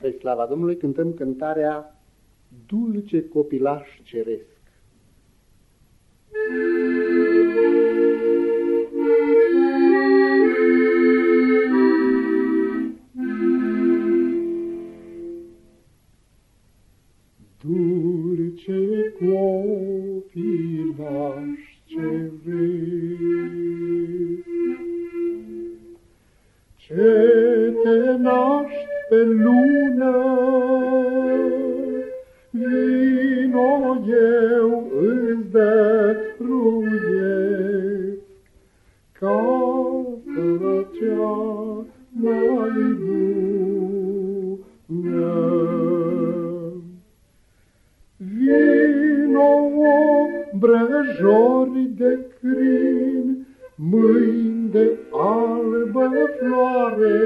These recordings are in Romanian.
Spre slava Domnului cântăm cântarea Dulce copilaș ceresc. Dulce copilaș ceresc, ce te naști pe lună, vino eu îți dăruiesc, casă cea mai bună. Vino obrăjori de crin, mâini de albă floare,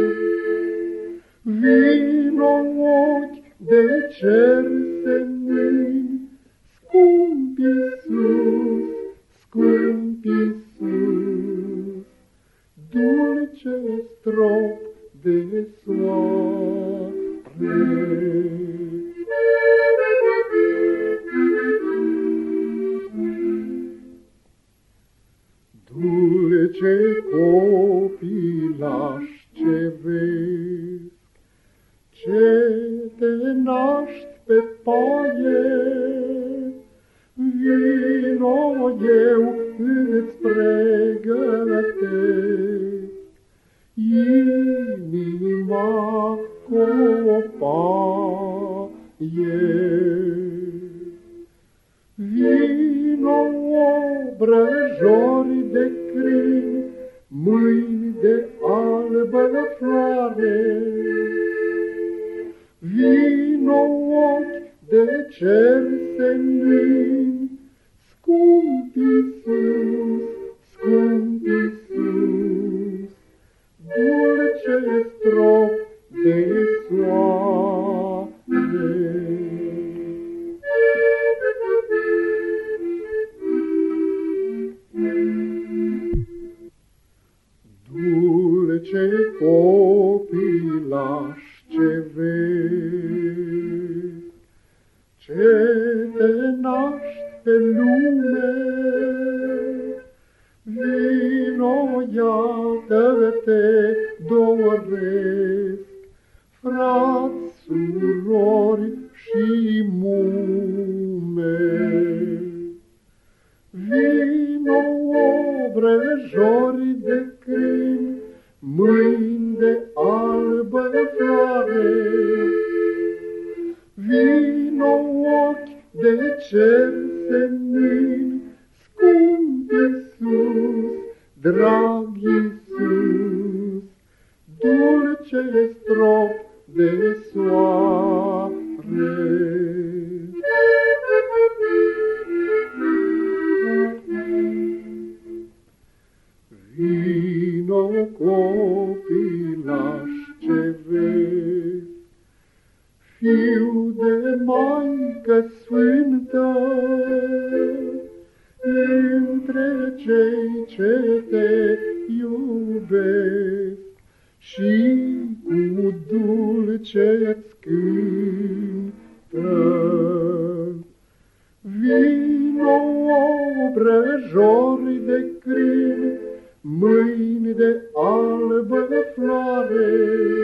vino ochi de cer senin, scump Iisus, scump Iisus, dulce strop de soare. Dulce copilaș ceresc, ce te naști pe paie, vino eu îți pregătesc inima copaie. Vino obrăjori de crin, mâini de albă floare, vino ochi de cer senin, scump Iisus, scump Iisus, dulce strop de soare. Dulce copilaș ceresc, ce te naști pe lume, vino iată-te doresc, frați, surori și mume. Vino obrăjori de crin, mâini de albă floare, vino ochi de cer senin, scump Iisus, drag Iisus, dulce strop de soare. Vino copilaș ceresc, fiu de Maică Sfântă, între cei ce te iubesc și cu dulce-ți cântă. Vino obrăjori de crin, mâini de albă floare,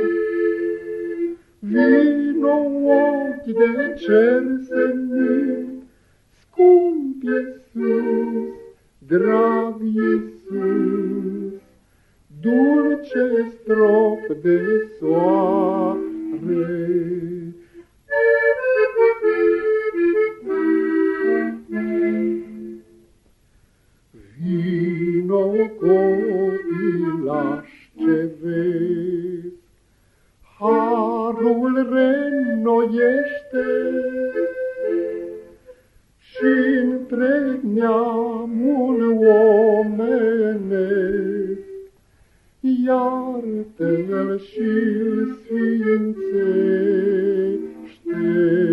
vino ochi de cer senin, scump Iisus, drag Iisus, dulce strop de soare. Vino copilaș ceresc, harul reînnoiește și întreg neamul omenesc, iartă-l și-l sfințește.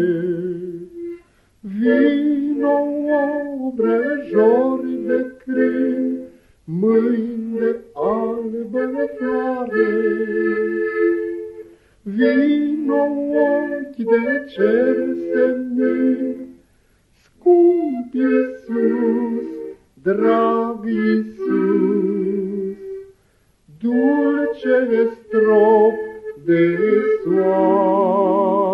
Vino obrăjori de crin, mâini de albă floare, vino nou ochi de cer senin. Scump Iisus, drag Iisus, dulce strop de soare.